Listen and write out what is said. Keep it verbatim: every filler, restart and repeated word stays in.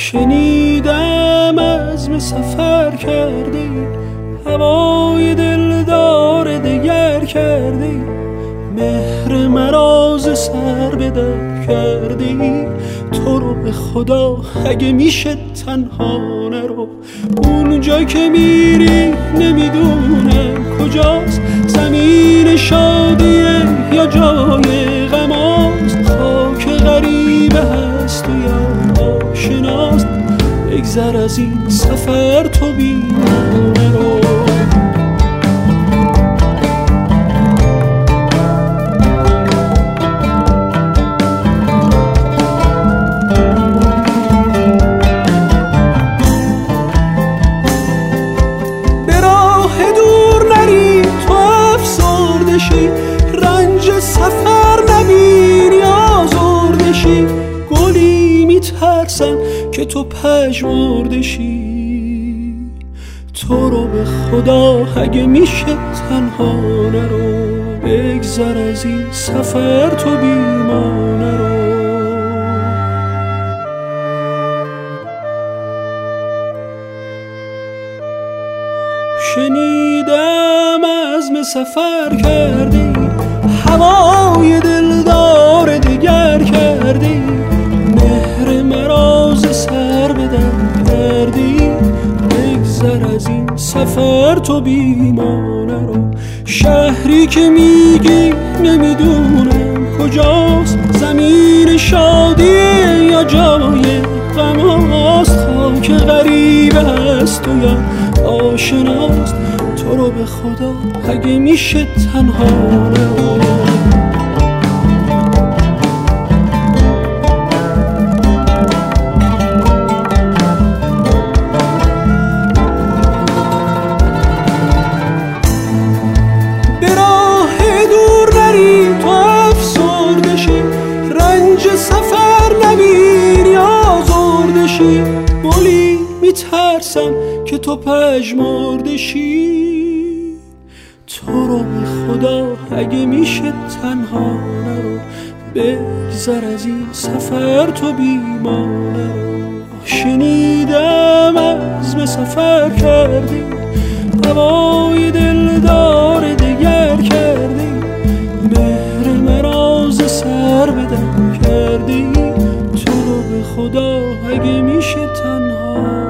شنیدم عزم سفر کرده، هوای دلدار دگر کرده، مهر مرا ز سر به در کرده. تو رو به خدا اگه میشه تنها نرو، اونجا که میری نمیدونم کجاست، زمین شادیه یا جای غماست، خاک غریبه هست و یا آشناست. بگذر از این سفر تو بی ما نرو. رنج سفر نبینی آزرده شی، گلی میترسم که تو پژمرده شی. تو رو به خدا اگه میشه تنها نرو، بگذر از این سفر تو بی ما نرو. شنیدم عزم سفر کردی، هوای دلدار دگر کردی، مهر مرا ز سر به در کردی. بگذر از این سفر تو بی ما نرو. شهری که میگی نمیدونم کجاست، زمین شادیه یا جای غماست، خاک غریبه هست و یا آشناست. تو رو به خدا اگه میشه تنها نرو. به راه دور نری تو افسرده شی، رنج سفر نبینی آزرده شی، گلی میترسم که تو پژمرده شی. تو رو به خدا اگه میشه تنها نرو، بگذر از این سفر تو بی ما نرو. شنیدم عزم سفر کردی، هوای دلدار دگر کردی، مهر مرا ز سر به در کردی. تو رو به خدا اگه میشه تنها